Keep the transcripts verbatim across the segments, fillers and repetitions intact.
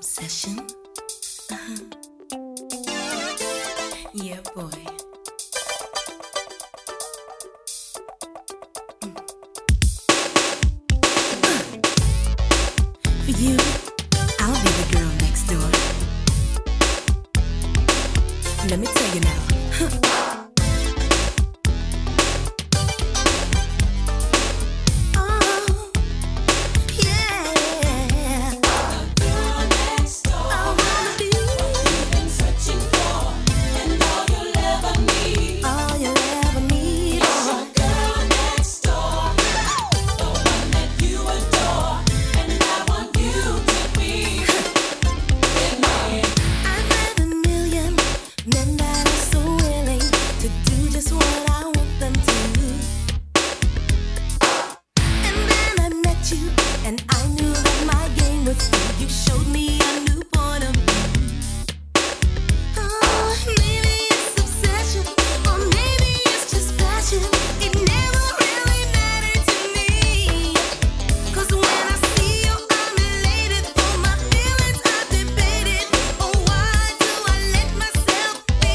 obsession. Uh-huh. Yeah, boy. For you, I'll be the girl next door. Let me tell you now. Oh, yeah. The girl next door. I wanna be what you've been searching for, and all you'll ever need. All you'll ever need. It's your girl next door, the one that you adore, and I want you to be with me. I've had a million men that are so willing to do just what I want them to. And then I met you, and I knew that my game was through. You showed me a new point of view. Oh, maybe it's obsession, or maybe it's just passion. It never really mattered to me. 'Cause when I see you, I'm elated. For my feelings, I debated. Oh, why do I let myself be?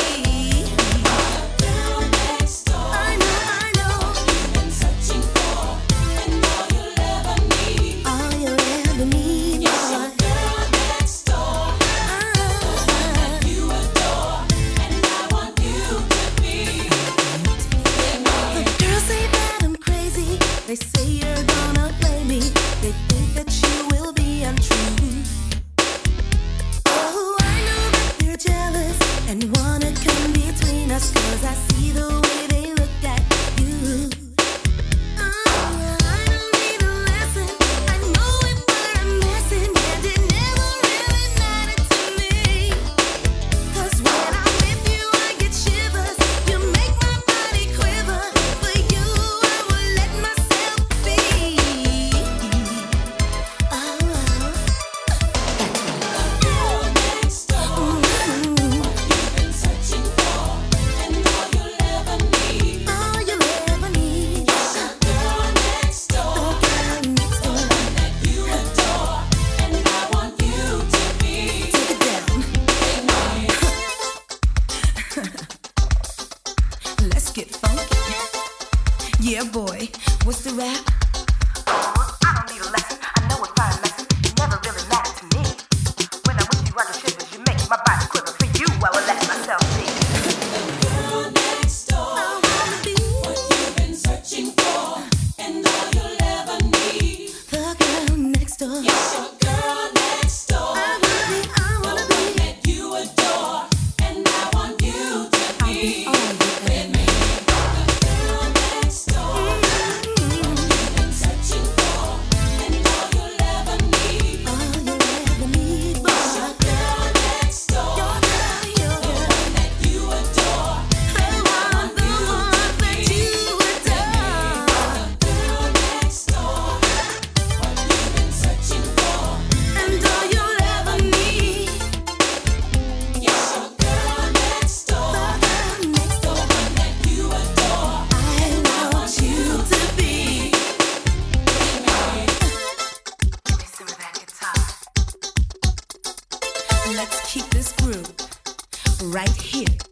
Girl next door. I know, I know. You've been searching for, and all you'll ever need. All you'll ever need. Yes, your girl next door. The one that you adore, and I want you to be with me. The girls say that I'm crazy. They say you're gonna play me. They think that you will be untrue. Oh, I know that they're jealous and wanna come between us, 'cause I see the way they look at you. Oh, I don't need a lesson. I know if we're messing, and it never really mattered to me. 'Cause when I'm with you, I get shivers. You make my body quiver. For you, I will let myself be. Oh, the girl next door. You've been searching for, and all you'll ever need. All you'll ever need. Yes, the girl next door. The girl next door. The one that you adore, and I want you to be. Take it down. Let's get funky. Yeah, boy. What's the rap? I don't need a lesson. I know it's not a lesson. It never really mattered to me. When I'm with you, I get shivers. You make my body quiver. For you, I will let myself be. Girl next door. I wanna be What you've been searching for, and all you'll ever need. the girl next door. Yes, your girl next door. I wanna be, I The wanna one be. that you adore, and I want you to I'll be be all you ever with me. The girl next door. need. You've been searching for, and all you'll ever need. All you'll ever need, boy. Yes, your girl next door. Your girl, your The girl. one that you adore, The one, the one that you adore. the girl next door. What you've been searching for, And all you'll ever need. yes, your girl next door. The girl next The door. one that you adore, I want you to be. Let me see with that guitar. Let's keep this groove right here.